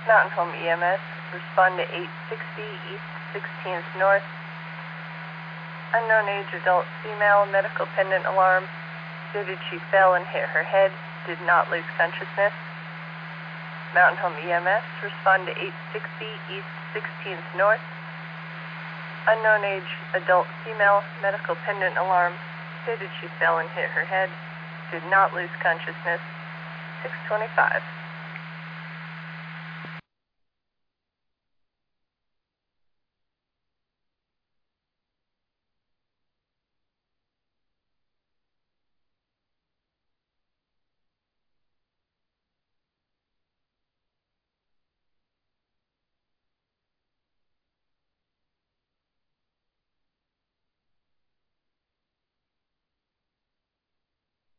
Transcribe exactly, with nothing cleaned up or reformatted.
Mountain Home E M S, respond to eight sixty East sixteenth North. Unknown age adult female, medical pendant alarm. Stated she fell and hit her head, did not lose consciousness. Mountain Home E M S, respond to eight sixty East sixteenth North. Unknown age adult female, medical pendant alarm. Stated she fell and hit her head, did not lose consciousness. six twenty-five.